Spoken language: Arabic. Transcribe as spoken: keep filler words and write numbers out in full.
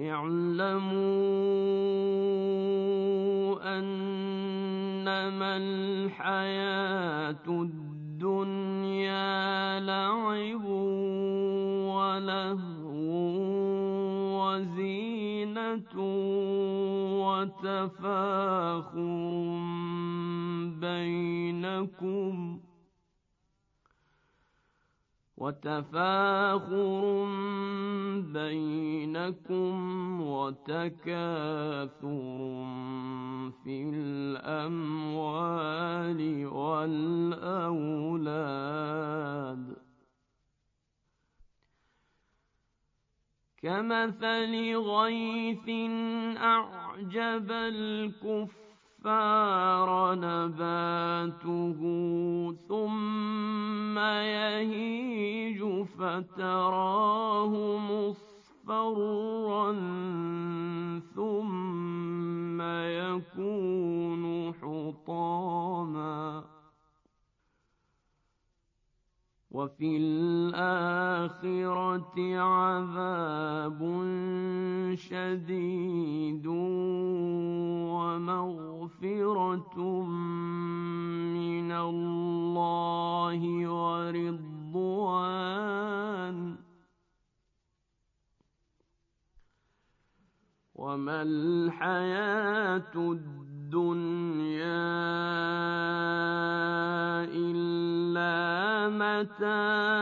اعلموا أنما الحياة الدنيا لعب ولهو وزينة وتفاخر بينكم وتفاخر بينكم وتكاثر في الأموال والأولاد كمثل غيث أعجب الكفار نباته ثم يهيج فتراه مصفرا ثم يكون حطاما وفي الآخرة عذاب شديد ومغفرة من الله ورضوان وما الحياة الدنيا إلا متاع